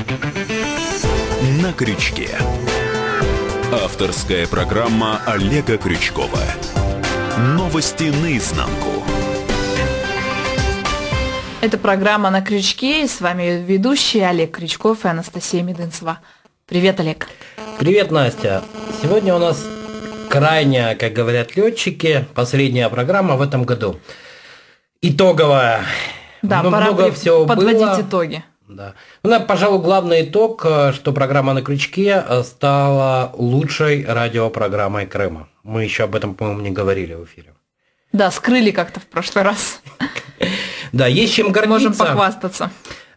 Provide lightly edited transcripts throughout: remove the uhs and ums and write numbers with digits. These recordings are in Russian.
На крючке. Авторская программа Олега Крючкова. Новости наизнанку. Это программа «На крючке», и с вами ведущие Олег Крючков и Анастасия Медынцева. Привет, Олег. Привет, Настя. Сегодня у нас крайняя, как говорят летчики, последняя программа в этом году. Итоговая. Да, много всего подводить было. итоги. Да. Ну, пожалуй, главный итог, что программа «На крючке» стала лучшей радиопрограммой Крыма. Мы еще об этом, по-моему, не говорили в эфире. Да, скрыли как-то в прошлый раз. Да, есть чем гордиться. Можем похвастаться.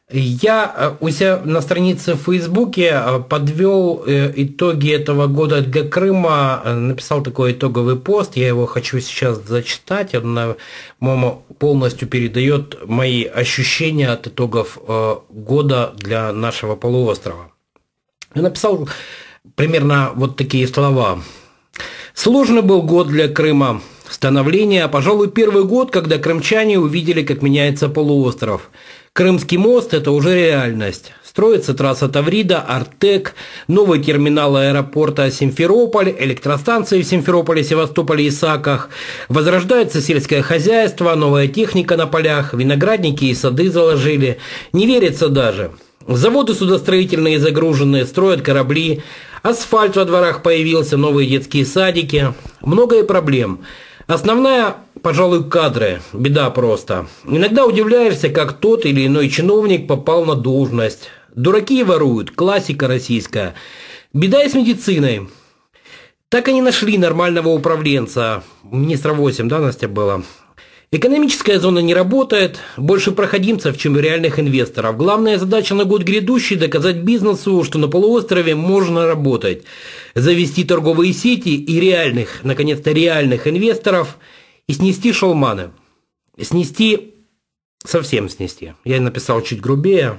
Я у себя на странице в Фейсбуке подвел итоги этого года для Крыма, написал такой итоговый пост, я его хочу сейчас зачитать, он, по-моему, полностью передает мои ощущения от итогов года для нашего полуострова. Я написал примерно вот такие слова. Сложный был год для Крыма. Становление, пожалуй, первый год, когда крымчане увидели, как меняется полуостров. Крымский мост – это уже реальность. Строится трасса Таврида, Артек, новый терминал аэропорта Симферополь, электростанции в Симферополе, Севастополе и Саках. Возрождается сельское хозяйство, новая техника на полях, виноградники и сады заложили. Не верится даже. Заводы судостроительные загруженные, строят корабли. Асфальт во дворах появился, новые детские садики. Много и проблем. Основная, пожалуй, кадры. Беда просто. Иногда удивляешься, как тот или иной чиновник попал на должность. Дураки воруют. Классика российская. Беда и с медициной. Так и не нашли нормального управленца. Министра 8, да, Настя, было? Экономическая зона не работает. Больше проходимцев, чем реальных инвесторов. Главная задача на год грядущий – доказать бизнесу, что на полуострове можно работать. Завести торговые сети и реальных, наконец-то реальных инвесторов и снести шалманы. Снести, совсем снести. Я написал чуть грубее.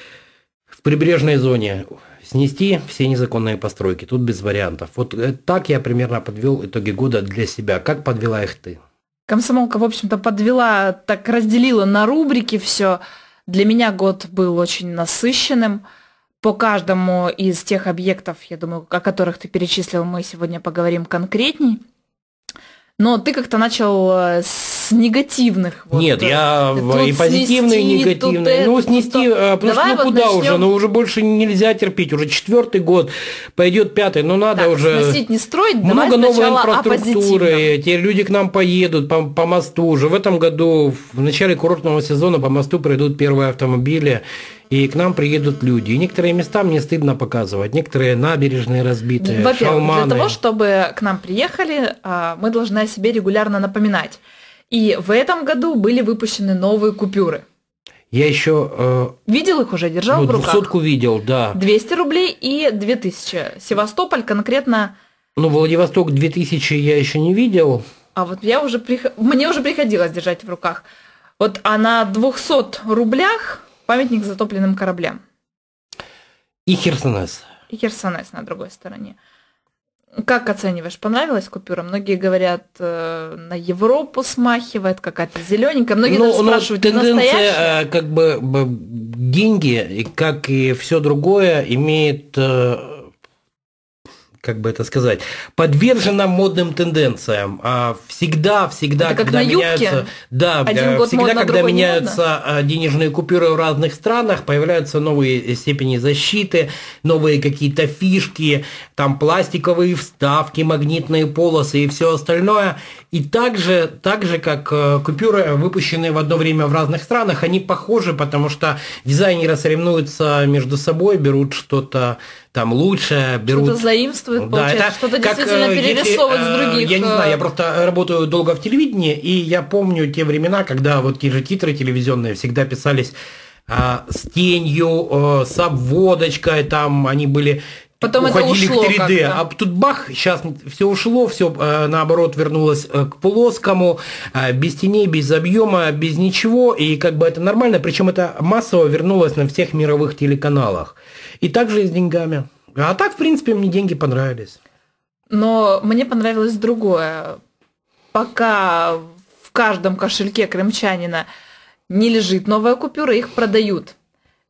В прибрежной зоне снести все незаконные постройки. Тут без вариантов. Вот так я примерно подвел итоги года для себя. Как подвела их ты? Комсомолка, в общем-то, подвела, так разделила на рубрики все. Для меня год был очень насыщенным. По каждому из тех объектов, я думаю, о которых ты перечислил, мы сегодня поговорим конкретней. Но ты как-то начал с негативных. Нет, я и позитивные, и негативные. Ну, снести, ну куда уже? Ну, уже больше нельзя терпеть. Уже 4-й год, пойдет 5-й, ну надо так, уже... сносить, не строить, много новой инфраструктуры, те люди к нам поедут по мосту. Уже в этом году, в начале курортного сезона по мосту пройдут первые автомобили. И к нам приедут люди. И некоторые места мне стыдно показывать, некоторые набережные разбитые, во-первых, шалманы. Для того, чтобы к нам приехали, мы должны о себе регулярно напоминать. И в этом году были выпущены новые купюры. Я еще... видел их уже, держал в руках? 200-ку видел, да. 200 рублей и 2000. Севастополь конкретно... Ну, Владивосток 2000 я еще не видел. А вот я уже мне уже приходилось держать в руках. Вот а на 200 рублях... памятник затопленным кораблям. И Херсонес. И Херсонес на другой стороне. Как оцениваешь? Понравилась купюра? Многие говорят, на Европу смахивает, какая-то зелененькая. Многие даже спрашивают, тенденция, настоящая? как бы деньги, как и все другое, имеет, как бы это сказать, подвержена модным тенденциям. Всегда, это как когда на юбке? меняются, да, всегда, модно, когда меняются денежные купюры в разных странах, появляются новые степени защиты, новые какие-то фишки, там пластиковые вставки, магнитные полосы и все остальное. И так же, как купюры, выпущенные в одно время в разных странах, они похожи, потому что дизайнеры соревнуются между собой, берут что-то там лучшее, берут... Что-то заимствуют, получается, это что-то действительно перерисовывать с других. Я не знаю, я просто работаю долго в телевидении, и я помню те времена, когда вот те же титры телевизионные всегда писались с тенью, с обводочкой, там они были... Потом уходили это ушло к 3D, как-то. а тут бах, сейчас все ушло, все наоборот вернулось к плоскому, без теней, без объема, без ничего, и как бы это нормально, причем это массово вернулось на всех мировых телеканалах. И также и с деньгами. А так, в принципе, мне деньги понравились. Но мне понравилось другое. Пока в каждом кошельке крымчанина не лежит новая купюра, их продают.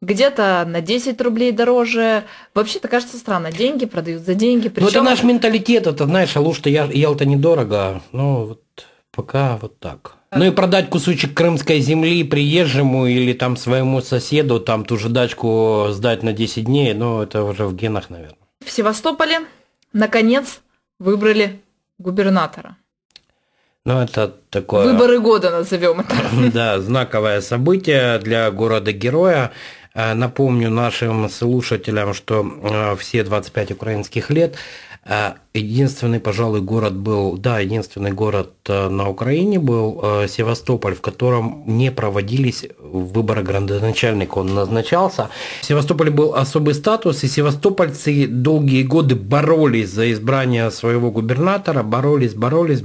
где-то на 10 рублей дороже. Вообще-то кажется странно, деньги продают за деньги. Ну, это наш менталитет, это, знаешь, Алуш-то ел-то недорого, ну, вот пока вот так. Ну и продать кусочек крымской земли приезжему или там своему соседу, там ту же дачку сдать на 10 дней, ну, это уже в генах, наверное. В Севастополе, наконец, выбрали губернатора. Ну, это такое... Выборы года назовем это. Да, знаковое событие для города-героя. Напомню нашим слушателям, что все 25 украинских лет единственный, пожалуй, город был, да, единственный город на Украине был Севастополь, в котором не проводились выборы градоначальника, он назначался. В Севастополе был особый статус, и севастопольцы долгие годы боролись за избрание своего губернатора, боролись,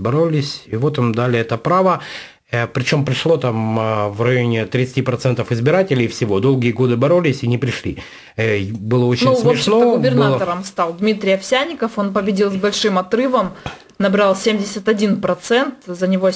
и вот им дали это право. Причем пришло там в районе 30% избирателей всего. Долгие годы боролись и не пришли. Было очень смешно. В общем-то, губернатором стал Дмитрий Овсянников. Он победил с большим отрывом, набрал 71%. За него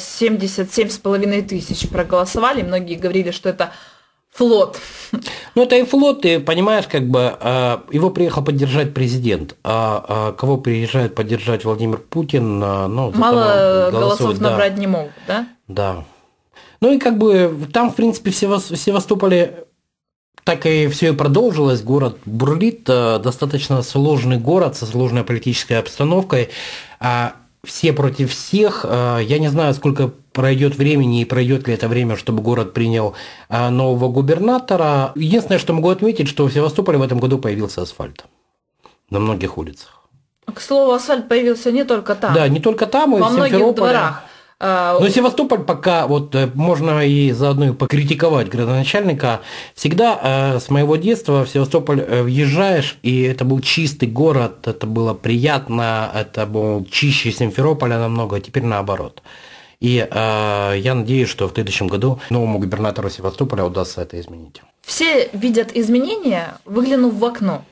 77,5 тысяч проголосовали. Многие говорили, что это флот. Ну, это и флот, ты понимаешь, как бы его приехал поддержать президент. А кого приезжает поддержать Владимир Путин? Ну, мало голосов набрать не могут, да? Да. Ну и как бы там, в принципе, в Севастополе так и все и продолжилось. Город бурлит, достаточно сложный город со сложной политической обстановкой. Все против всех. Я не знаю, сколько пройдет времени и пройдет ли это время, чтобы город принял нового губернатора. Единственное, что могу отметить, что в Севастополе в этом году появился асфальт на многих улицах. К слову, асфальт появился не только там. Да, не только там, и в Симферополе. Во многих дворах. Но Севастополь пока, вот можно и заодно и покритиковать градоначальника, всегда с моего детства в Севастополь въезжаешь, и это был чистый город, это было приятно, это был чище Симферополя намного, а теперь наоборот. И я надеюсь, что в следующем году новому губернатору Севастополя удастся это изменить. Все видят изменения, выглянув в окно.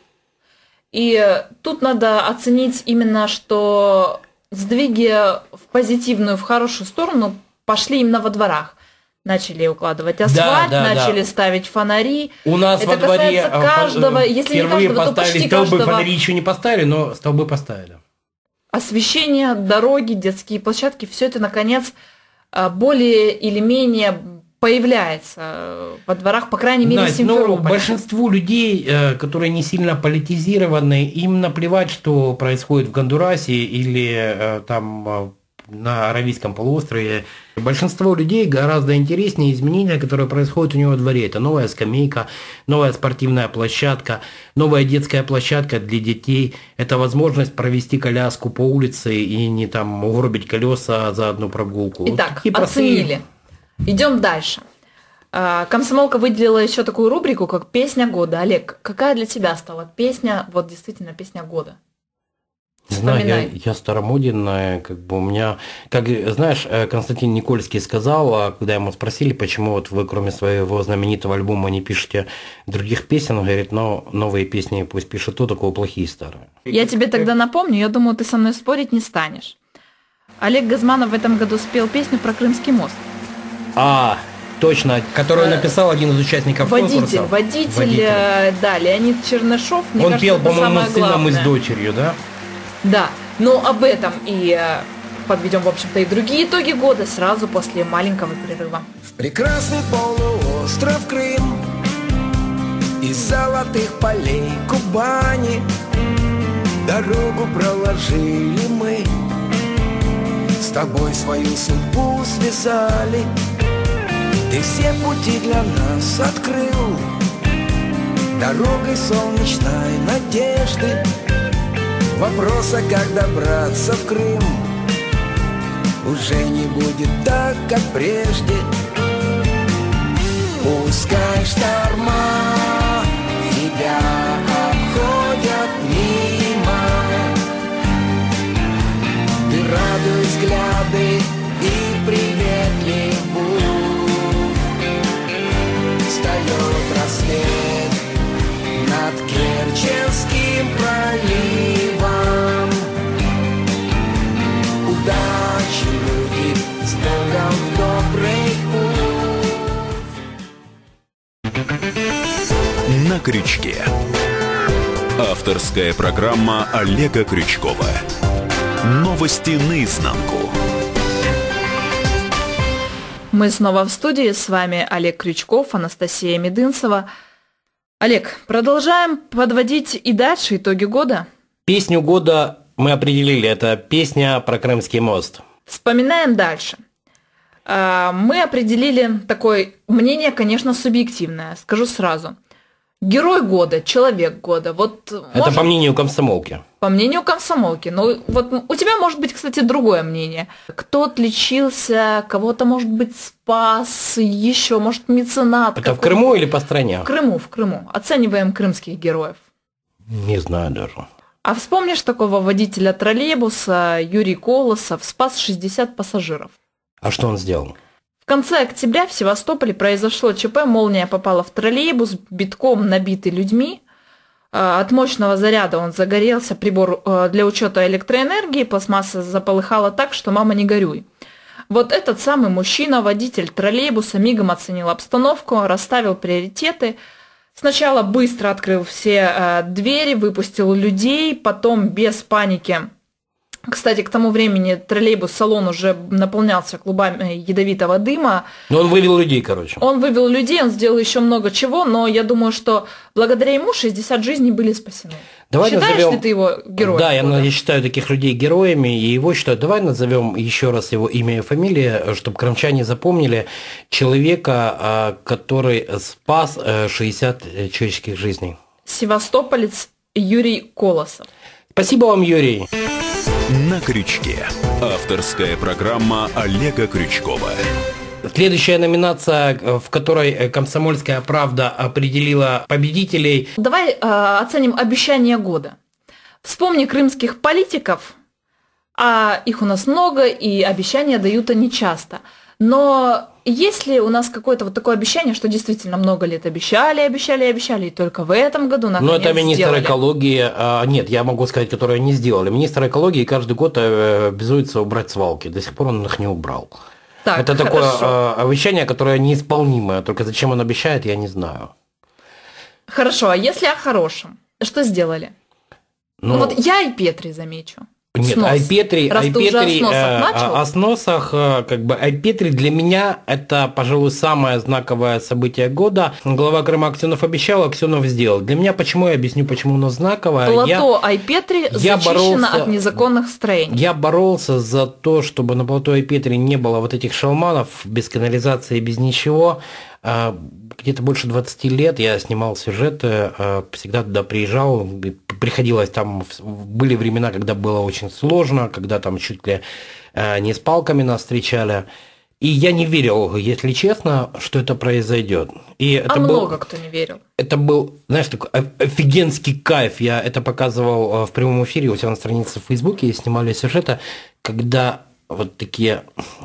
И тут надо оценить именно, что сдвиги в позитивную, в хорошую сторону пошли именно во дворах. Начали укладывать асфальт, начали ставить фонари. У нас это во дворе каждого, если впервые не каждого, то поставили почти столбы, каждого. фонари еще не поставили, но столбы поставили. Освещение, дороги, детские площадки, все это, наконец, более или менее появляется во дворах, по крайней мере, Настя, Симферополя. Большинству людей, которые не сильно политизированы, им наплевать, что происходит в Гондурасе или там на Аравийском полуострове. Большинство людей гораздо интереснее изменения, которые происходят у него во дворе. Это новая скамейка, новая спортивная площадка, новая детская площадка для детей. Это возможность провести коляску по улице и не там угробить колеса за одну прогулку. Итак, вот оценили. Идем дальше. Комсомолка выделила еще такую рубрику, как «Песня года». Олег, какая для тебя стала песня, вот действительно песня года? Не знаю, я старомоден, как бы у меня, как знаешь, Константин Никольский сказал, когда ему спросили, почему вот вы, кроме своего знаменитого альбома, не пишете других песен, он говорит, но новые песни пусть пишет тот, у кого плохие старые. Я тебе тогда напомню, я думаю, ты со мной спорить не станешь. Олег Газманов в этом году спел песню про Крымский мост. Точно, которую написал один из участников конкурса. Водитель, да, Леонид Чернышов. Он пел, по-моему, с сыном и с дочерью, да? Да, но об этом и подведем, в общем-то, и другие итоги года сразу после маленького перерыва. В прекрасный полуостров Крым, из золотых полей Кубани дорогу проложили мы, с тобой свою судьбу связали. Ты все пути для нас открыл дорогой солнечной надежды. Вопроса, как добраться в Крым, уже не будет так, как прежде. Пускай шторма тебя обходят мимо, ты радуй взгляды и приветлив будь. Встает рассвет над Керченским проливом. Удачи, люди, с Богом в добрый путь. крючке». Авторская программа Олега Крючкова. Новости наизнанку. Мы снова в студии, с вами Олег Крючков, Анастасия Медынцева. Олег, продолжаем подводить и дальше итоги года. Песню года мы определили, это песня про Крымский мост. Вспоминаем дальше. Мы определили такое мнение, конечно, субъективное, скажу сразу. Герой года, человек года. Вот это по мнению комсомолки. По мнению комсомолки. Ну, вот у тебя может быть, кстати, другое мнение. Кто отличился, кого-то, может быть, спас, еще, может, меценат. Это в Крыму или по стране? В Крыму. Оцениваем крымских героев. Не знаю даже. А вспомнишь такого водителя троллейбуса Юрий Колосов, спас 60 пассажиров? А что он сделал? В конце октября в Севастополе произошло ЧП, молния попала в троллейбус, битком набитый людьми. От мощного заряда он загорелся, прибор для учета электроэнергии, пластмасса заполыхала так, что мама не горюй. Вот этот самый мужчина, водитель троллейбуса, мигом оценил обстановку, расставил приоритеты. Сначала быстро открыл все двери, выпустил людей, потом без паники. Кстати, к тому времени троллейбус-салон уже наполнялся клубами ядовитого дыма. Но он вывел людей, короче. Он вывел людей, он сделал еще много чего, но я думаю, что благодаря ему 60 жизней были спасены. Давай Считаешь назовем... ли ты его героем? Да, я считаю таких людей героями, и его считаю. Давай назовем еще раз его имя и фамилию, чтобы крымчане запомнили человека, который спас 60 человеческих жизней. Севастополец Юрий Колосов. Спасибо вам, Юрий. На крючке. Авторская программа Олега Крючкова. Следующая номинация, в которой «Комсомольская правда» определила победителей. Давай оценим обещания года. Вспомни крымских политиков, а их у нас много, и обещания дают они часто. Но есть ли у нас какое-то вот такое обещание, что действительно много лет обещали, и только в этом году наконец это министр сделали? экологии. Нет, я могу сказать, которые не сделали. Министр экологии каждый год обязуется убрать свалки. До сих пор он их не убрал. Так, это хорошо. такое обещание, которое неисполнимое. Только зачем он обещает, я не знаю. Хорошо, а если о хорошем? Что сделали? Ну вот я и Петри замечу. Нет, снос. Айпетри, Раз ты уже о сносах начал. О сносах, Айпетри для меня это, пожалуй, самое знаковое событие года. Глава Крыма Аксенов обещал, Аксенов сделал. Для меня, почему, я объясню, почему оно знаковое. Плато Айпетри зачищено от незаконных строений. Я боролся за то, чтобы на плато Айпетри не было вот этих шалманов, без канализации, без ничего. Где-то больше 20 лет я снимал сюжеты, всегда туда приезжал, приходилось там, были времена, когда было очень сложно, когда там чуть ли не с палками нас встречали. И я не верил, если честно, что это произойдет. И это много кто не верил. Это был, знаешь, такой офигенский кайф. Я это показывал в прямом эфире у себя на странице в Фейсбуке, снимали сюжеты, когда вот такие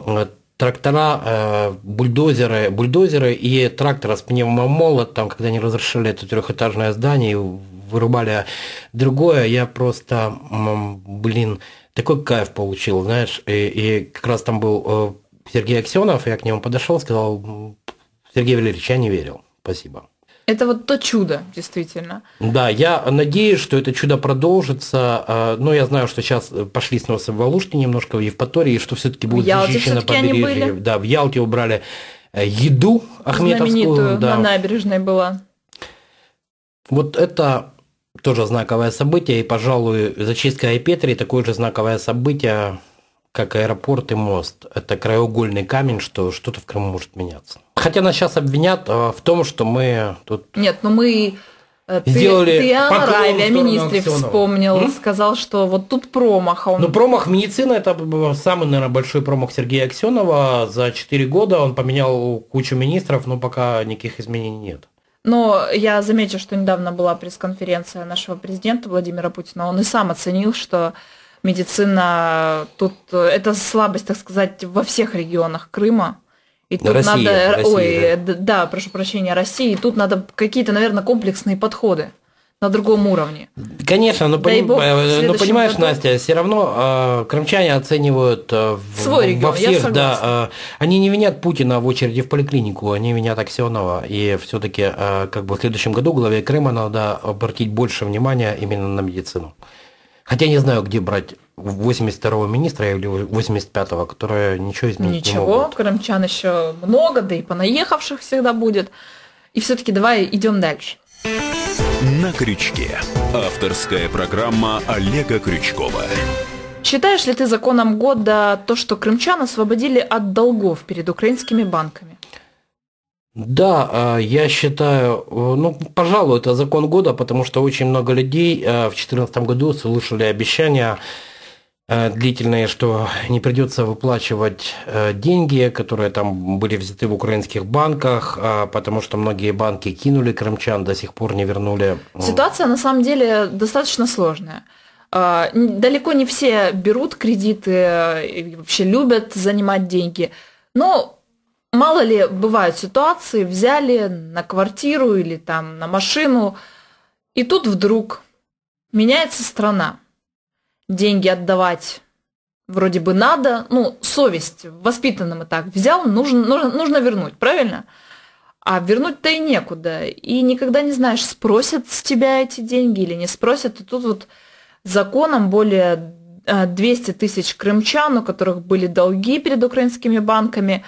трактора, бульдозеры и трактор с пневмомолот, там, когда они разрушили это трехэтажное здание и вырубали другое, я просто, такой кайф получил, знаешь, и как раз там был Сергей Аксенов, я к нему подошел, сказал: Сергей Валерьевич, я не верил, спасибо. Это вот то чудо, действительно. Да, я надеюсь, что это чудо продолжится. Но я знаю, что сейчас пошли сносы в Алуште немножко, в Евпатории, что все-таки будет защищено побережье. Да, в Ялте убрали еду ахметовскую. Знаменитую, да. На набережной была. Вот это тоже знаковое событие, и, пожалуй, зачистка Айпетри такое же знаковое событие, как аэропорт и мост. Это краеугольный камень, что что-то в Крыму может меняться. Хотя нас сейчас обвинят в том, что мы тут... Нет, но мы... Сделали ты о Райве, о министре вспомнил, сказал, что вот тут промах. Ну, промах медицины – это самый, наверное, большой промах Сергея Аксенова. За 4 года он поменял кучу министров, но пока никаких изменений нет. Но я замечу, что недавно была пресс-конференция нашего президента Владимира Путина. Он и сам оценил, что медицина тут это слабость, так сказать, во всех регионах Крыма. И тут Россия, прошу прощения, России. И тут надо какие-то, наверное, комплексные подходы. на другом уровне. Конечно, но, Дай бог, в следующем понимаешь, году... Настя, все равно крымчане оценивают свой регион, во всех, я согласна. они не винят Путина в очереди в поликлинику, они винят Аксенова. И все-таки как бы в следующем году главе Крыма надо обратить больше внимания именно на медицину. Хотя не знаю, где брать 82-го министра или 85-го, которые ничего изменить не могут. Ничего, крымчан еще много, да и понаехавших всегда будет. И все-таки давай идем дальше. На крючке. Авторская программа Олега Крючкова. Считаешь ли ты законом года то, что крымчан освободили от долгов перед украинскими банками? Да, я считаю, пожалуй, это закон года, потому что очень много людей в 2014 году слышали обещания длительные, что не придется выплачивать деньги, которые там были взяты в украинских банках, потому что многие банки кинули крымчан, до сих пор не вернули. Ситуация на самом деле достаточно сложная. Далеко не все берут кредиты и вообще любят занимать деньги, но мало ли бывают ситуации, взяли на квартиру или там на машину, и тут вдруг меняется страна. Деньги отдавать вроде бы надо, совесть воспитанным и так взял, нужно вернуть, правильно? А вернуть-то и некуда, и никогда не знаешь, спросят с тебя эти деньги или не спросят, и тут вот законом более 200 тысяч крымчан, у которых были долги перед украинскими банками,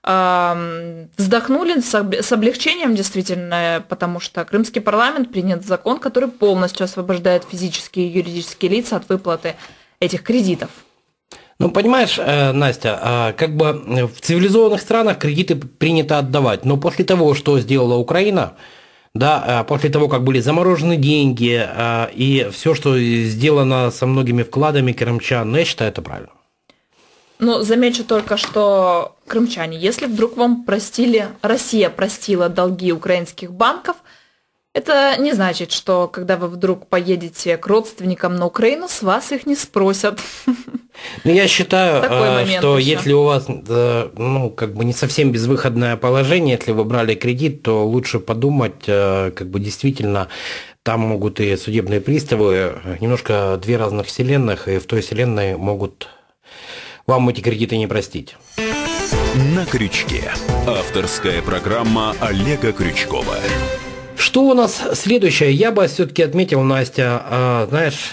вздохнули с облегчением действительно, потому что крымский парламент принял закон, который полностью освобождает физические и юридические лица от выплаты этих кредитов. Понимаешь, Настя, как бы в цивилизованных странах кредиты принято отдавать, но после того, что сделала Украина, да, после того, как были заморожены деньги и все, что сделано со многими вкладами крымчан, я считаю, это правильно. Замечу только, что крымчане, если вдруг вам Россия простила долги украинских банков, это не значит, что когда вы вдруг поедете к родственникам на Украину, с вас их не спросят. Я считаю, что еще. Если у вас не совсем безвыходное положение, если вы брали кредит, то лучше подумать, действительно, там могут и судебные приставы, немножко две разных вселенных, и в той вселенной могут вам эти кредиты не простить. На крючке. Авторская программа Олега Крючкова. Что у нас следующее? Я бы все-таки отметил, Настя,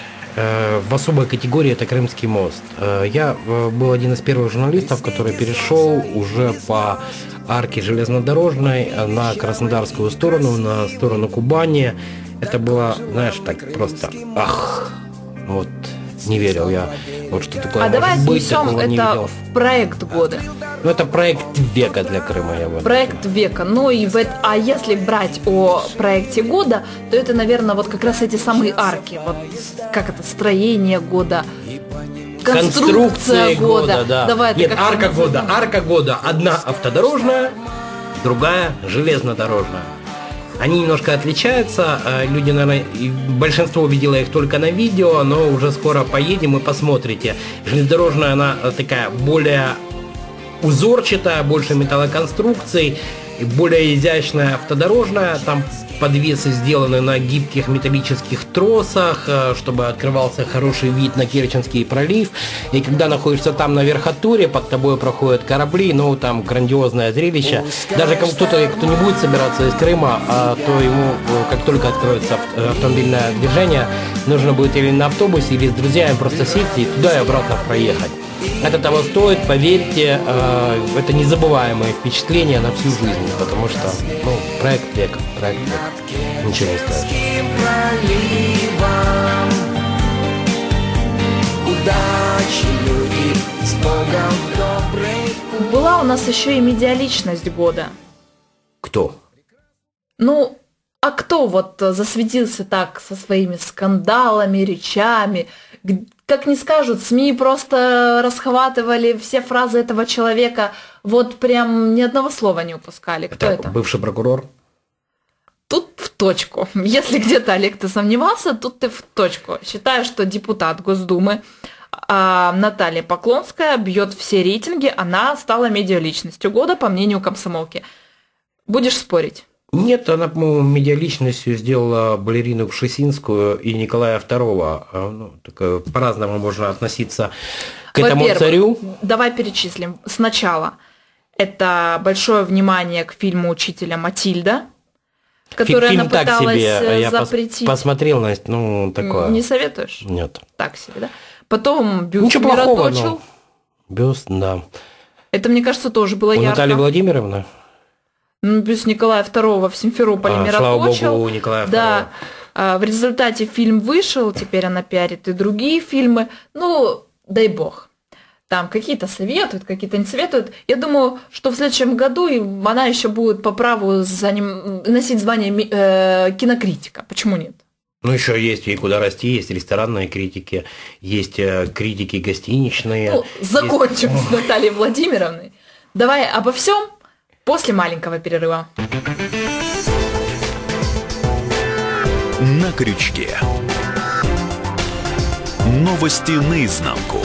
в особой категории это Крымский мост. Я был один из первых журналистов, который перешел уже по арке железнодорожной на краснодарскую сторону, на сторону Кубани. Это было, так просто, не верил я, что такое может давай быть, отнесем такого не это видел. в проект года. Это проект века для Крыма, я бы Проект века. А если брать о проекте года, то это, наверное, вот как раз эти самые арки. Вот как это, строение года, конструкция года. Да. Давай, Нет, арка года. Одна автодорожная, другая железнодорожная. Они немножко отличаются, люди, наверное, большинство видело их только на видео, но уже скоро поедем и посмотрите. Железнодорожная, она такая более узорчатая, больше металлоконструкций, более изящная автодорожная, там подвесы сделаны на гибких металлических тросах, чтобы открывался хороший вид на Керченский пролив. И когда находишься там на верхотуре, под тобой проходят корабли, там грандиозное зрелище. Даже кто-то, кто не будет собираться из Крыма, то ему, как только откроется автомобильное движение, нужно будет или на автобусе, или с друзьями просто сесть и туда и обратно проехать. Это того стоит, поверьте, это незабываемые впечатления на всю жизнь, потому что проект века. Ничего не стоит. Была у нас еще и медиаличность года. Кто? А кто вот засветился так со своими скандалами, речами? Как не скажут, СМИ просто расхватывали все фразы этого человека, вот прям ни одного слова не упускали. Кто это? Бывший прокурор? Тут в точку. Если где-то, Олег, ты сомневался, тут ты в точку. Считаю, что депутат Госдумы Наталья Поклонская бьет все рейтинги, она стала медиаличностью года, по мнению комсомолки. Будешь спорить? Нет, она, по-моему, медиаличностью сделала балерину Кшесинскую и Николая II. Ну, так, по-разному можно относиться к этому царю. Давай перечислим. Сначала это большое внимание к фильму «Учителя Матильда», который она пыталась запретить. Я посмотрел, Настя, ну, такое. Не советуешь? Нет. Так себе, да? Потом бюст Ничего плохого, мироточил. Бюст, да. Это, мне кажется, тоже было У ярко. Натальи Владимировны? Бюст Николая II в Симферополе мироточил. Слава богу, Николая II. Да. В результате фильм вышел, теперь она пиарит и другие фильмы. Ну, дай бог. Там какие-то советуют, какие-то не советуют. Я думаю, что в следующем году она еще будет по праву носить звание кинокритика. Почему нет? Ну, еще есть ей куда расти, есть ресторанные критики, есть критики гостиничные. Ну, закончим с Натальей Владимировной. Давай обо всем после маленького перерыва. На крючке. Новости наизнанку.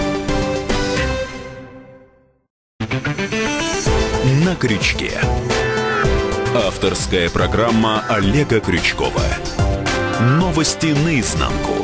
На крючке. Авторская программа Олега Крючкова. Новости наизнанку.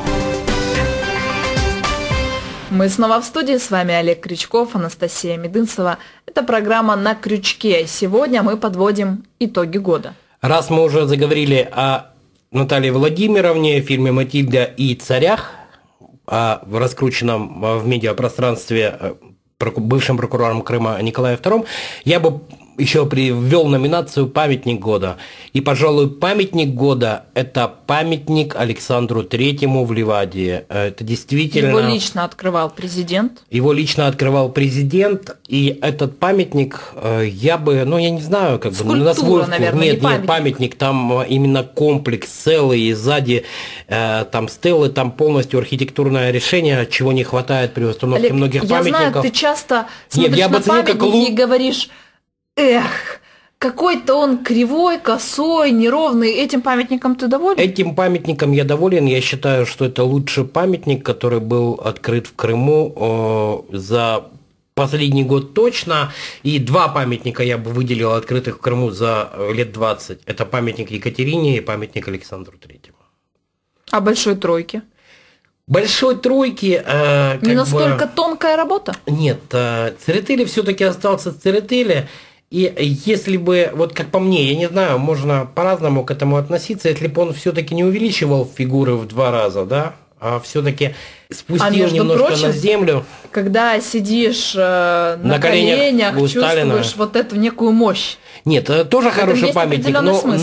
Мы снова в студии, с вами Олег Крючков, Анастасия Медынцева. Это программа «На крючке». Сегодня мы подводим итоги года. Раз мы уже заговорили о Наталье Владимировне, фильме «Матильда» и «Царях», в раскрученном в медиапространстве бывшим прокурором Крыма Николае II, я бы еще привел номинацию «Памятник года». И, пожалуй, памятник года – это памятник Александру Третьему в Ливадии. Это действительно… Его лично открывал президент. Его лично открывал президент, и этот памятник я бы, ну, я не знаю, как бы… На свой вкус. Наверное, нет, не памятник, там именно комплекс целый, и сзади там стелы, там полностью архитектурное решение, чего не хватает при установке Олег, многих я памятников. Знаю, ты часто смотришь на памятники и говоришь… Эх, какой-то он кривой, косой, неровный. Этим памятником ты доволен? Этим памятником я доволен. Я считаю, что это лучший памятник, который был открыт в Крыму за последний год точно. И два памятника я бы выделил, открытых в Крыму за лет 20. Это памятник Екатерине и памятник Александру Третьему. А Большой Тройке? Большой Тройки… Не настолько тонкая работа? Нет, Церетели все-таки остался Церетели. И если бы, вот как по мне, я не знаю, можно по-разному к этому относиться, если бы он все-таки не увеличивал фигуры в 2 раза, да, а все-таки спустил немножко прочим, на землю. Когда сидишь на коленях чувствуешь вот эту некую мощь. Нет, тоже хороший памятник,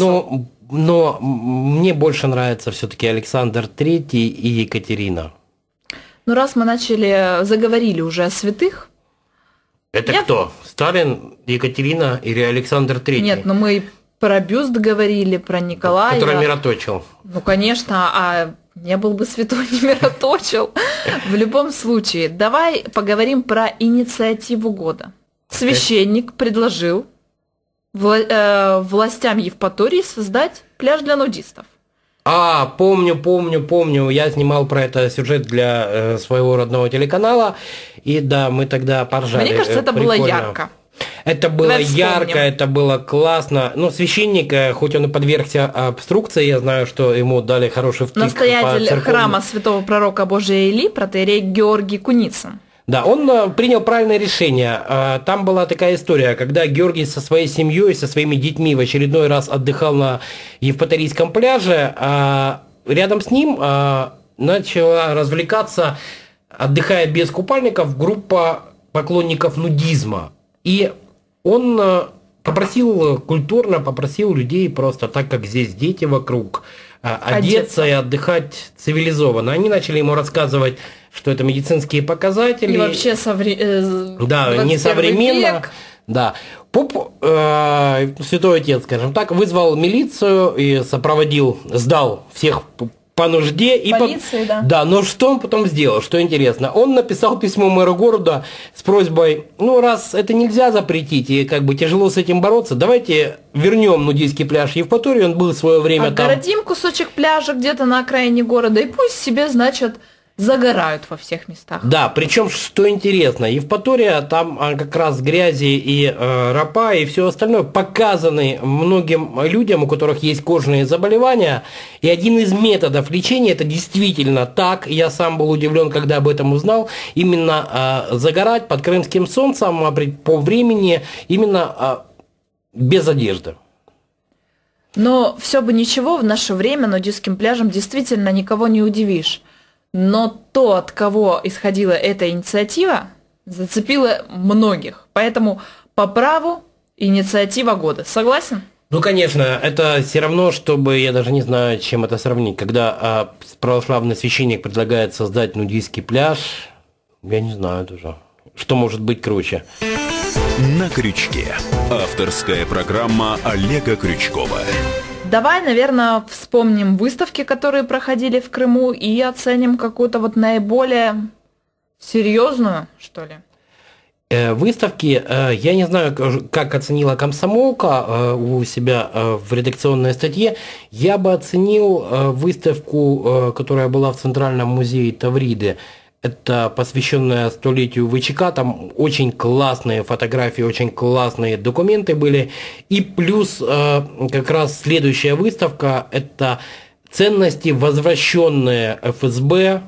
но мне больше нравится все-таки Александр Третий и Екатерина. Ну, раз мы заговорили уже о святых. Это кто? Сталин, Екатерина или Александр Третий? Нет, но мы про бюст говорили, про Николая. Который мироточил. Ну, конечно, а не был бы святой, не мироточил. В любом случае, давай поговорим про инициативу года. Священник предложил властям Евпатории создать пляж для нудистов. Помню. Я снимал про это сюжет для своего родного телеканала. И да, мы тогда поржали. Мне кажется, это было ярко. Это было ярко, это было классно. Ну, священник, хоть он и подвергся обструкции, я знаю, что ему дали хороший втык. Настоятель храма святого пророка Божия Илии, протоиерей Георгий Куницын. Да, он принял правильное решение. Там была такая история, когда Георгий со своей семьей, со своими детьми в очередной раз отдыхал на Евпаторийском пляже, рядом с ним начала развлекаться, отдыхая без купальников, группа поклонников нудизма. И он культурно попросил людей просто, так как здесь дети вокруг, одеться и отдыхать цивилизованно. Они начали ему рассказывать, что это медицинские показатели. И вообще несовременно. Век. Да. Поп, святой отец, скажем так, вызвал милицию и сдал всех по нужде. Полиции, да. Да, но что он потом сделал, что интересно? Он написал письмо мэру города с просьбой, раз это нельзя запретить и как бы тяжело с этим бороться, давайте вернем нудистский пляж Евпатории, он был в свое время там. Огородим кусочек пляжа где-то на окраине города, и пусть себе, значит, загорают во всех местах. Да, причем, что интересно, Евпатория, там как раз грязи и ропа и все остальное показаны многим людям, у которых есть кожные заболевания. И один из методов лечения, это действительно так, я сам был удивлен, когда об этом узнал, именно загорать под крымским солнцем по времени, именно без одежды. Но все бы ничего, в наше время нудистским пляжем действительно никого не удивишь. Но то, от кого исходила эта инициатива, зацепило многих. Поэтому по праву инициатива года. Согласен? Ну, конечно, это все равно, чтобы, я даже не знаю, чем это сравнить. Когда православный священник предлагает создать нудистский пляж, я не знаю тоже, что может быть круче. На крючке. Авторская программа Олега Крючкова. Давай, наверное, вспомним выставки, которые проходили в Крыму, и оценим какую-то вот наиболее серьезную, что ли. Выставки, я не знаю, как оценила комсомолка у себя в редакционной статье, я бы оценил выставку, которая была в Центральном музее Тавриды. Это посвященная столетию ВЧК, там очень классные фотографии, очень классные документы были. И плюс как раз следующая выставка – это ценности, возвращенные ФСБ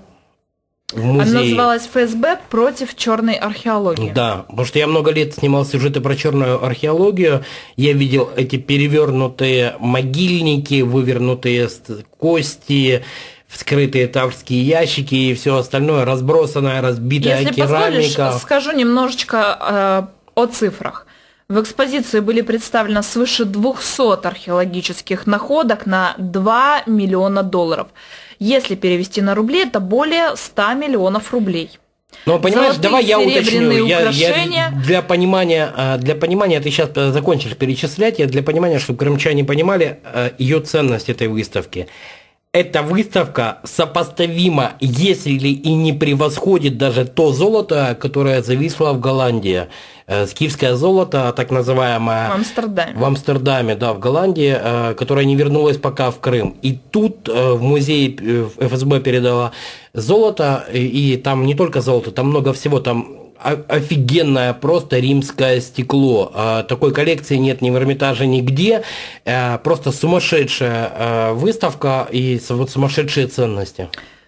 в музей. Она называлась ФСБ против черной археологии. Да, потому что я много лет снимал сюжеты про черную археологию. Я видел эти перевернутые могильники, вывернутые кости, вскрытые таврские ящики и все остальное, разбросанная, разбитая Если керамика. позволишь, скажу немножечко о цифрах. В экспозиции были представлены свыше 200 археологических находок на $2 миллиона. Если перевести на рубли, это более 100 миллионов рублей. Ну, понимаешь, Золотые, давай я уточню. украшения. Для понимания, ты сейчас закончишь перечислять, для понимания, чтобы крымчане понимали ее ценность этой выставки. Эта выставка сопоставима, если и не превосходит даже то золото, которое зависло в Голландии. Скифское золото, так называемое... В Амстердаме, да, в Голландии, которое не вернулось пока в Крым. И тут в музей ФСБ передала золото, и там не только золото, там много всего, там офигенное просто римское стекло. Такой коллекции нет ни в Эрмитаже, нигде. Просто сумасшедшая выставка и вот сумасшедшие ценности.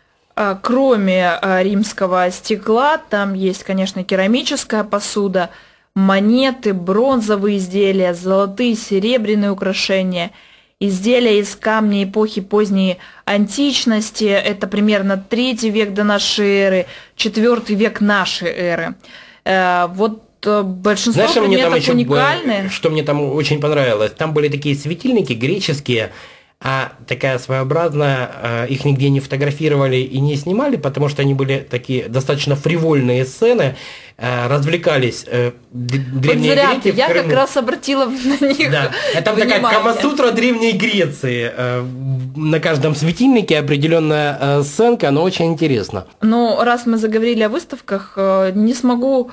Кроме римского стекла, там есть, конечно, керамическая посуда, монеты, бронзовые изделия, золотые, серебряные украшения, изделия из камня эпохи поздней античности, это примерно 3 век до нашей эры, 4 век нашей эры. Вот большинство предметов уникальны. Что мне там очень понравилось, там были такие светильники греческие, такая своеобразная, их нигде не фотографировали и не снимали, потому что они были такие достаточно фривольные сцены, развлекались древние греки в Крыму. Я как раз обратила на них да. Это такая Камасутра Древней Греции. На каждом светильнике определенная сценка, но очень интересно. Ну, раз мы заговорили о выставках, не смогу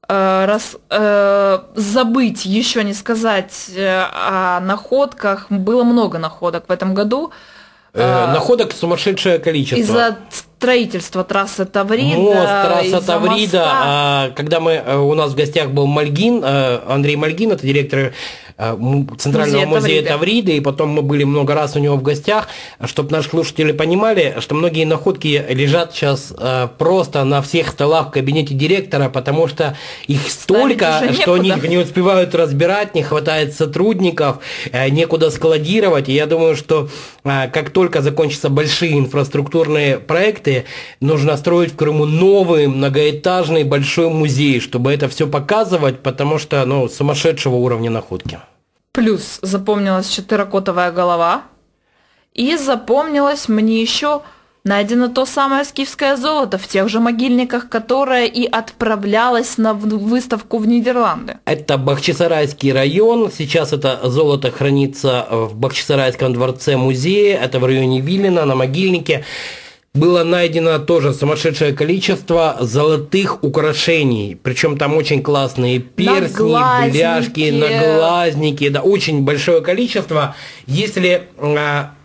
забыть, еще не сказать о находках. Было много находок в этом году. Находок сумасшедшее количество. Из-за строительства трассы Таврида. Мост, трасса Таврида. Когда у нас в гостях был Мальгин, Андрей Мальгин, это директор Центрального музея Тавриды, и потом мы были много раз у него в гостях, чтобы наши слушатели понимали, что многие находки лежат сейчас просто на всех столах в кабинете директора, потому что их столько, что они не успевают разбирать, не хватает сотрудников, некуда складировать, и я думаю, что как только закончатся большие инфраструктурные проекты, нужно строить в Крыму новый многоэтажный большой музей, чтобы это все показывать, потому что сумасшедшего уровня находки. Плюс запомнилась терракотовая голова, и запомнилось мне еще найдено то самое скифское золото в тех же могильниках, которое и отправлялось на выставку в Нидерланды. Это Бахчисарайский район, сейчас это золото хранится в Бахчисарайском дворце музея, это в районе Виллина, на могильнике. Было найдено тоже сумасшедшее количество золотых украшений, причем там очень классные перстни, бляшки, наглазники, да, очень большое количество. Если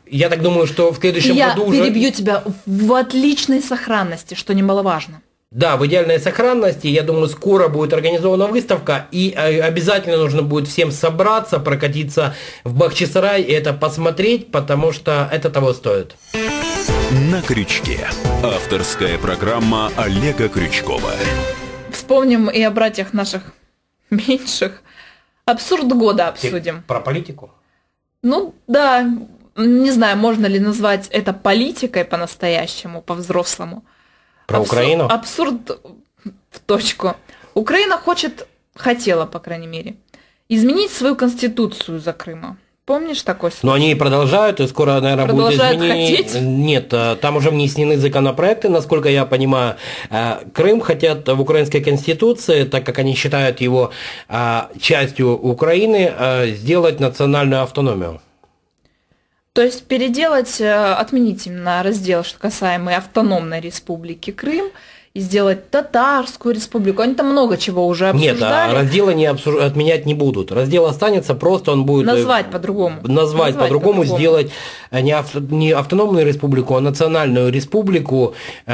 я так думаю, что в следующем Я году уже... перебью тебя в отличной сохранности, что немаловажно. Да, в идеальной сохранности. Я думаю, скоро будет организована выставка, и обязательно нужно будет всем собраться, прокатиться в Бахчисарай и это посмотреть, потому что это того стоит. «На крючке». Авторская программа Олега Крючкова. Вспомним и о братьях наших меньших. Абсурд года обсудим. Про политику? Ну да, не знаю, можно ли назвать это политикой по-настоящему, по-взрослому. Про Украину? Абсурд в точку. Украина хотела, по крайней мере, изменить свою конституцию за Крыма. Помнишь такой случай? Но они и продолжают, и скоро, наверное, будет изменение. Хотеть? Нет, там уже внесены законопроекты, насколько я понимаю. Крым хотят в украинской конституции, так как они считают его частью Украины, сделать национальную автономию. То есть отменить именно раздел, что касаемый автономной республики Крым, и сделать татарскую республику. Они там много чего уже обсуждали. Нет, раздела отменять не будут. Раздел останется, просто он будет... Назвать по-другому. Сделать не автономную республику, а национальную республику.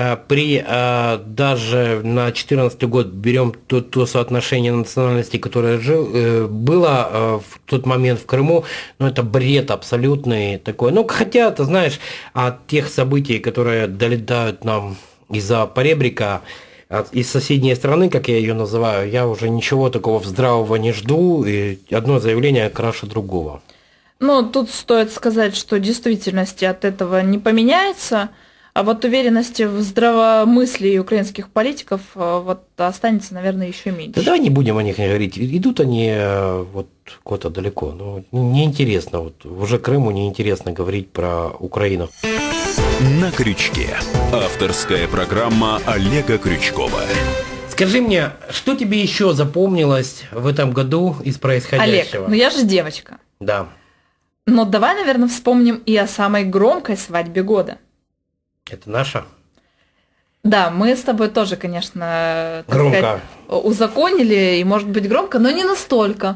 Даже на 2014 год берем то соотношение национальностей, которое было в тот момент в Крыму, но это бред абсолютный такой. Ну, хотя, ты знаешь, от тех событий, которые долетают нам из-за поребрика, из соседней страны, как я ее называю, я уже ничего такого здравого не жду, и одно заявление краше другого. Ну, тут стоит сказать, что действительности от этого не поменяется, а вот уверенности в здравомыслии украинских политиков вот останется, наверное, еще меньше. Да давай не будем о них говорить. Идут они вот куда-то далеко. Ну, неинтересно. Вот уже Крыму неинтересно говорить про Украину. «На крючке». Авторская программа Олега Крючкова. Скажи мне, что тебе еще запомнилось в этом году из происходящего? Олег, ну я же девочка. Да. Но давай, наверное, вспомним и о самой громкой свадьбе года. Это наша? Да, мы с тобой тоже, конечно, так громко сказать, узаконили, и, может быть, громко, но не настолько.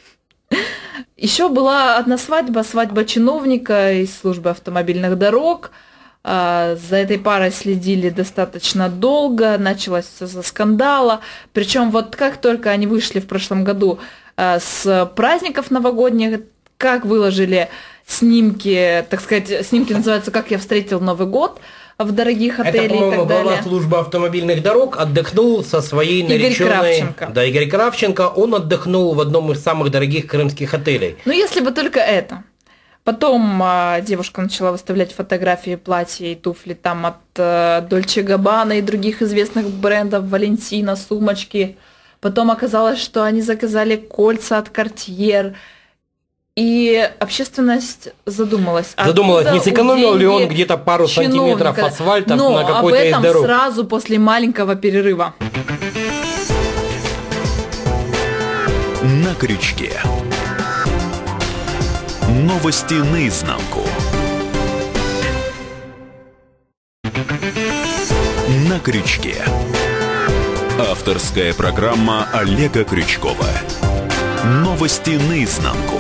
Еще была одна свадьба чиновника из службы автомобильных дорог. За этой парой следили достаточно долго, началось все со скандала. Причем вот как только они вышли в прошлом году с праздников новогодних, как выложили снимки, так сказать, снимки называются «Как я встретил Новый год» в дорогих отелях и так далее. Это, по-моему, глава службы автомобильных дорог отдохнул со своей нареченной... Игорь Кравченко. Да, Игорь Кравченко, он отдохнул в одном из самых дорогих крымских отелей. Ну, если бы только это. Потом девушка начала выставлять фотографии платья и туфли там от Dolce Gabbana и других известных брендов, Валентина, сумочки. Потом оказалось, что они заказали кольца от Cartier. И общественность задумалась. Не сэкономил ли он где-то пару сантиметров асфальта на какой-то из дорог? Но об этом сразу после маленького перерыва. «На крючке». Новости наизнанку. «На крючке». Авторская программа Олега Крючкова. Новости наизнанку.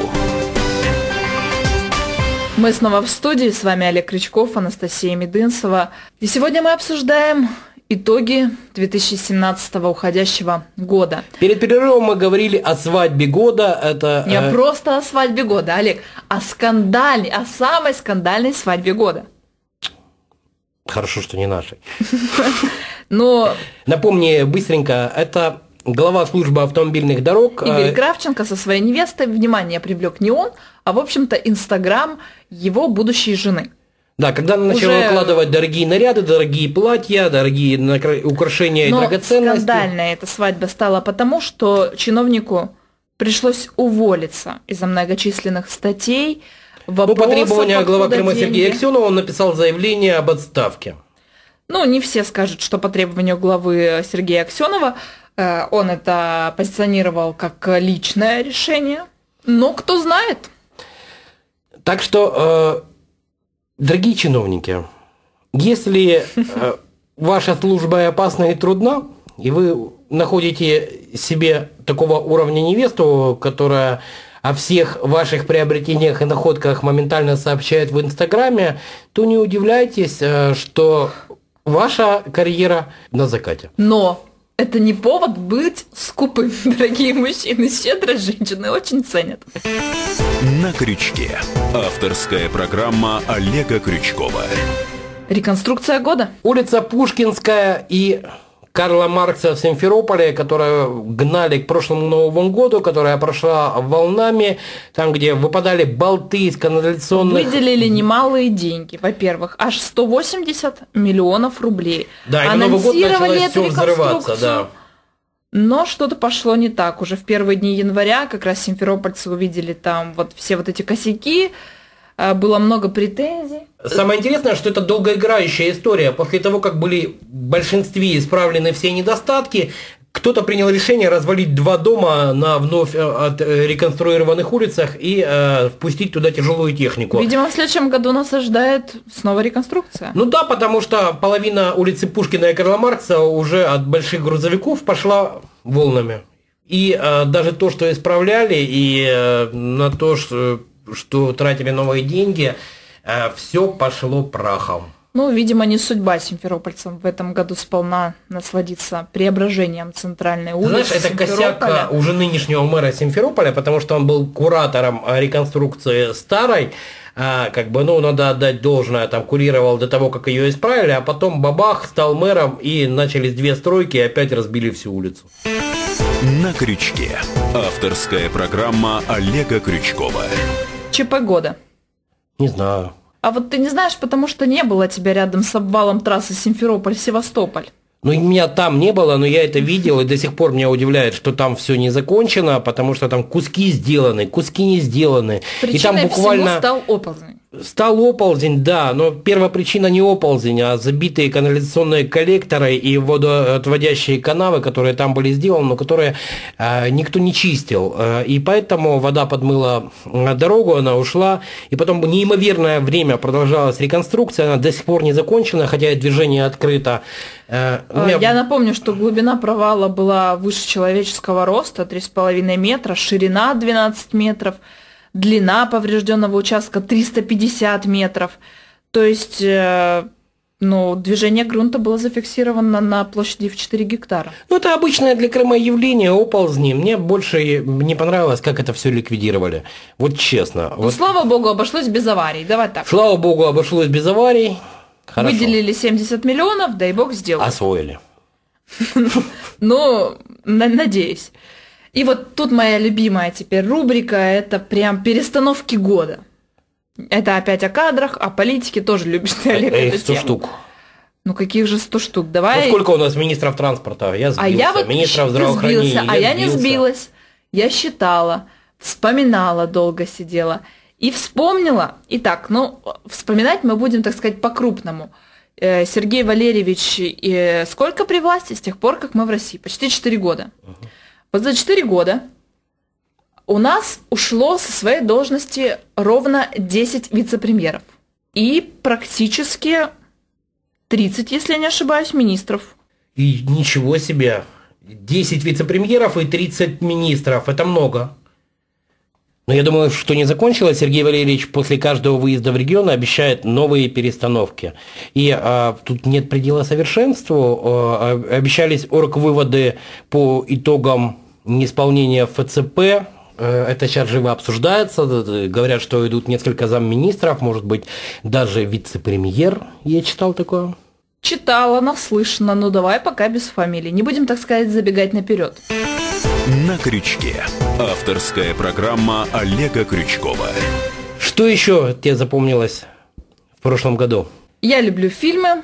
Мы снова в студии, с вами Олег Крючков, Анастасия Медынцева. И сегодня мы обсуждаем итоги 2017 уходящего года. Перед перерывом мы говорили о свадьбе года. Это не просто о свадьбе года, Олег, о самой скандальной свадьбе года. Хорошо, что не нашей. Но... Напомни быстренько, это глава службы автомобильных дорог. Игорь Кравченко со своей невестой, внимание привлек не он, а, в общем-то, Инстаграм его будущей жены. Да, когда она начала выкладывать дорогие наряды, дорогие платья, дорогие украшения и драгоценности. Но скандальная эта свадьба стала потому, что чиновнику пришлось уволиться из-за многочисленных статей, вопросов, по требованию главы Крыма деньги. Сергея Аксенова он написал заявление об отставке. Ну, не все скажут, что по требованию главы Сергея Аксенова он это позиционировал как личное решение, но кто знает. Так что... Дорогие чиновники, если ваша служба опасна и трудна, и вы находите себе такого уровня невесту, которая о всех ваших приобретениях и находках моментально сообщает в Инстаграме, то не удивляйтесь, что ваша карьера на закате. Но это не повод быть скупым. Дорогие мужчины, щедрость женщины очень ценят. На крючке. Авторская программа Олега Крючкова. Реконструкция года. Улица Пушкинская и Карла Маркса в Симферополе, которую гнали к прошлому Новому году, которая прошла волнами, там, где выпадали болты из канализационных... Выделили немалые деньги. Во-первых, аж 180 миллионов рублей. Да, и на Новый год началось эту все взрываться, да. Но что-то пошло не так. Уже в первые дни января как раз симферопольцы увидели там вот все вот эти косяки, было много претензий. Самое интересное, что это долгоиграющая история. После того, как были в большинстве исправлены все недостатки, кто-то принял решение развалить 2 дома на вновь реконструированных улицах и впустить туда тяжелую технику. Видимо, в следующем году нас ожидает снова реконструкция. Ну да, потому что половина улицы Пушкина и Карла Маркса уже от больших грузовиков пошла волнами. И даже то, что исправляли, и на то, что тратили новые деньги, все пошло прахом. Ну, видимо, не судьба симферопольцам в этом году сполна насладиться преображением центральной улицы. Знаешь, это косяк уже нынешнего мэра Симферополя, потому что он был куратором реконструкции старой, надо отдать должное, там курировал до того, как ее исправили, а потом бабах, стал мэром, и начались 2 стройки, и опять разбили всю улицу. На крючке. Авторская программа Олега Крючкова. ЧП года. Не знаю. А вот ты не знаешь, потому что не было тебя рядом с обвалом трассы Симферополь-Севастополь. Ну, меня там не было, но я это видел, и до сих пор меня удивляет, что там все не закончено, потому что там куски сделаны, куски не сделаны. Причиной и там буквально всему стал оползень. Стал оползень, да, но первая причина не оползень, а забитые канализационные коллекторы и водоотводящие канавы, которые там были сделаны, но которые никто не чистил. И поэтому вода подмыла дорогу, она ушла, и потом неимоверное время продолжалась реконструкция, она до сих пор не закончена, хотя и движение открыто. Я напомню, что глубина провала была выше человеческого роста, 3,5 метра, ширина 12 метров, длина поврежденного участка 350 метров. То есть, движение грунта было зафиксировано на площади в 4 гектара. Ну, это обычное для Крыма явление, оползни. Мне больше не понравилось, как это все ликвидировали. Вот честно. Ну, слава богу, обошлось без аварий. Давай так. Слава богу, обошлось без аварий. Хорошо. Выделили 70 миллионов, дай бог сделали. Освоили. Ну, надеюсь. И вот тут моя любимая теперь рубрика, это прям перестановки года. Это опять о кадрах, о политике, тоже любишь ты, Олег, 100 штук. Ну каких же 100 штук? Давай. Ну сколько у нас министров транспорта? Я сбился. Министров здравоохранения. Я не сбилась. Я считала, вспоминала, долго сидела. И вспомнила. Итак, вспоминать мы будем, так сказать, по-крупному. Сергей Валерьевич, сколько при власти с тех пор, как мы в России? Почти 4 года. Вот за 4 года у нас ушло со своей должности ровно 10 вице-премьеров. И практически 30, если я не ошибаюсь, министров. И ничего себе. 10 вице-премьеров и 30 министров. Это много. Но я думаю, что не закончилось. Сергей Валерьевич после каждого выезда в регион обещает новые перестановки. И тут нет предела совершенству. Обещались оргвыводы по итогам неисполнения ФЦП. Это сейчас живо обсуждается. Говорят, что идут несколько замминистров, может быть, даже вице-премьер. Я читал такое. Читала, наслышана. Ну давай пока без фамилий. Не будем, так сказать, забегать наперед. На крючке. Авторская программа Олега Крючкова. Что еще тебе запомнилось в прошлом году? Я люблю фильмы.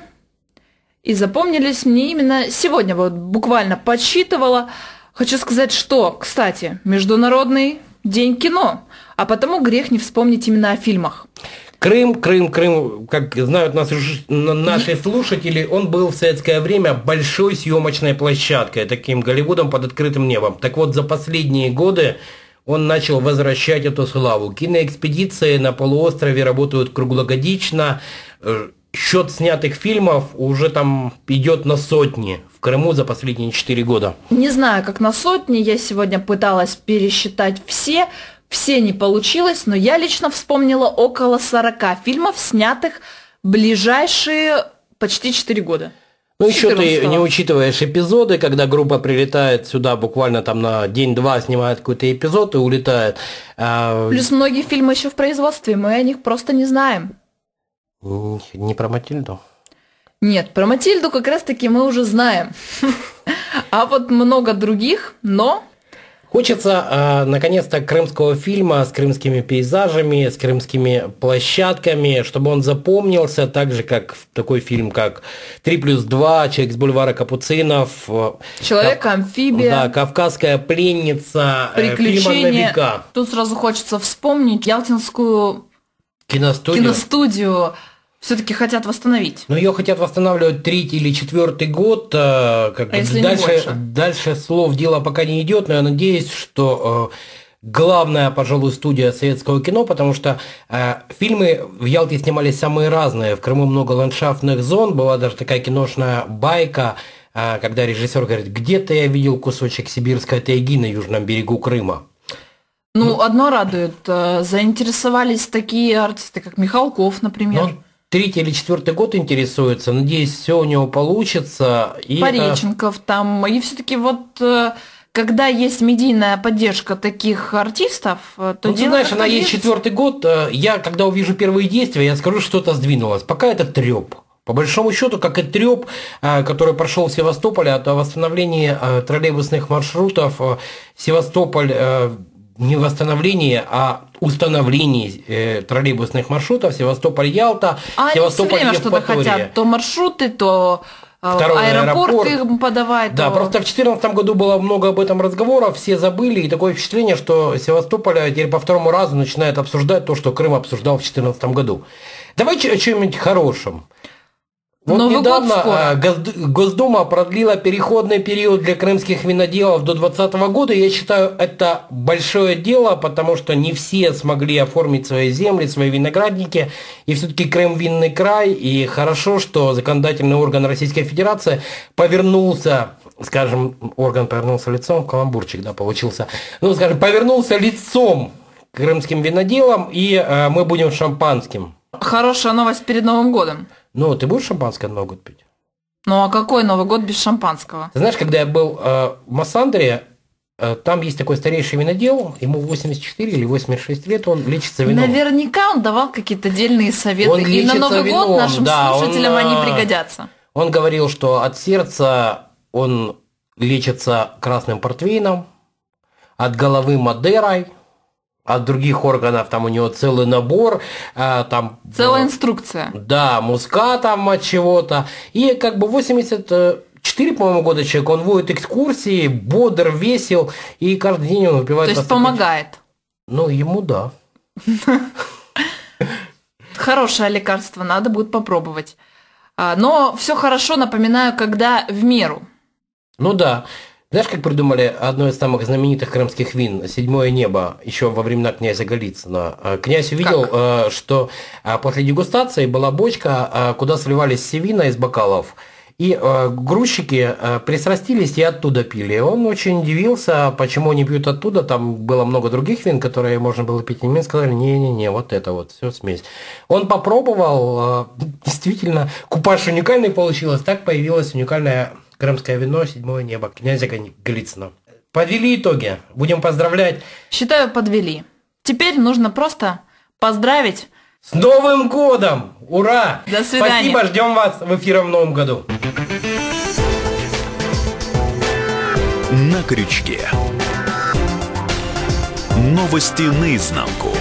И запомнились мне именно сегодня. Вот буквально подсчитывала. Хочу сказать, что, кстати, Международный день кино. А потому грех не вспомнить именно о фильмах. Крым, как знают наши слушатели, он был в советское время большой съемочной площадкой, таким Голливудом под открытым небом. Так вот, за последние годы он начал возвращать эту славу. Киноэкспедиции на полуострове работают круглогодично. Счет снятых фильмов уже там идет на сотни в Крыму за последние 4 года. Не знаю, как на сотни, я сегодня пыталась пересчитать все. все не получилось, но я лично вспомнила около 40 фильмов, снятых ближайшие почти 4 года. Ну, еще ты не учитываешь эпизоды, когда группа прилетает сюда буквально там на день-два, снимает какой-то эпизод и улетает. Плюс многие фильмы еще в производстве, мы о них просто не знаем. Не про Матильду? Нет, про Матильду как раз-таки мы уже знаем. А вот много других, но... Хочется, наконец-то, крымского фильма с крымскими пейзажами, с крымскими площадками, чтобы он запомнился, так же, как такой фильм, как «3+2», «Человек с бульвара Капуцинов», «Человек-амфибия», да, «Кавказская пленница», «Приключения». «Фильм на века». Тут сразу хочется вспомнить Ялтинскую киностудию. Все-таки хотят восстановить. Но ее хотят восстанавливать 3-й или 4-й год. Как если дальше слов дело пока не идет, но я надеюсь, что главная, пожалуй, студия советского кино, потому что фильмы в Ялте снимались самые разные. В Крыму много ландшафтных зон. Была даже такая киношная байка, когда режиссер говорит: где-то я видел кусочек сибирской тайги на южном берегу Крыма. Ну, одно радует. Заинтересовались такие артисты, как Михалков, например. 3-й или 4-й год интересуется. Надеюсь, все у него получится. И Пореченков там. И все-таки вот когда есть медийная поддержка таких артистов, то ты знаешь, она есть 4-й год. Я, когда увижу первые действия, я скажу, что-то сдвинулось. Пока это трёп. По большому счету, как и трёп, который прошел в Севастополе, о восстановлении троллейбусных маршрутов. Севастополь не восстановление, а установление троллейбусных маршрутов Севастополь-Ялта, Севастополь-Евпатория. Они все время что-то хотят, то маршруты, то аэропорт им подавать. Да, просто в 2014 году было много об этом разговоров, все забыли, и такое впечатление, что Севастополь теперь по второму разу начинает обсуждать то, что Крым обсуждал в 2014 году. Давай о чем-нибудь хорошем. Вот Новый недавно Госдума продлила переходный период для крымских виноделов до 2020 года. Я считаю, это большое дело, потому что не все смогли оформить свои земли, свои виноградники. И все-таки Крым винный край. И хорошо, что законодательный орган Российской Федерации повернулся, скажем, орган повернулся лицом, каламбурчик, да, получился. Ну, скажем, повернулся лицом к крымским виноделам, и мы будем шампанским. Хорошая новость перед Новым годом. Ну, ты будешь шампанское на Новый год пить? Ну, а какой Новый год без шампанского? Ты знаешь, когда я был в Массандре, там есть такой старейший винодел, ему 84 или 86 лет, он лечится вином. Наверняка он давал какие-то дельные советы, и на Новый год нашим слушателям они пригодятся. Он говорил, что от сердца он лечится красным портвейном, от головы Мадерой, от других органов там у него целый набор. Там, целая инструкция. Да, мускатом от чего-то. И как бы 84, по-моему, года человек, он водит экскурсии, бодр, весел, и каждый день он выпивает. То есть помогает? Ну, ему да. Хорошее лекарство, надо будет попробовать. Но все хорошо, напоминаю, когда в меру. Ну да. Знаешь, как придумали одно из самых знаменитых крымских вин «Седьмое небо» еще во времена князя Голицына? Князь увидел, что после дегустации была бочка, куда сливались все вина из бокалов, и грузчики пристрастились и оттуда пили. Он очень удивился, почему они пьют оттуда. Там было много других вин, которые можно было пить. И мне сказали: не-не-не, вот это вот, все смесь. Он попробовал, действительно, купаж уникальный получилось. Так появилось уникальное крымское вино «Седьмое небо» князя Голицына. Подвели итоги. Будем поздравлять. Считаю, подвели. Теперь нужно просто поздравить. С Новым годом! Ура! До свидания. Спасибо, ждем вас в эфире в Новом году. На крючке. Новости наизнанку.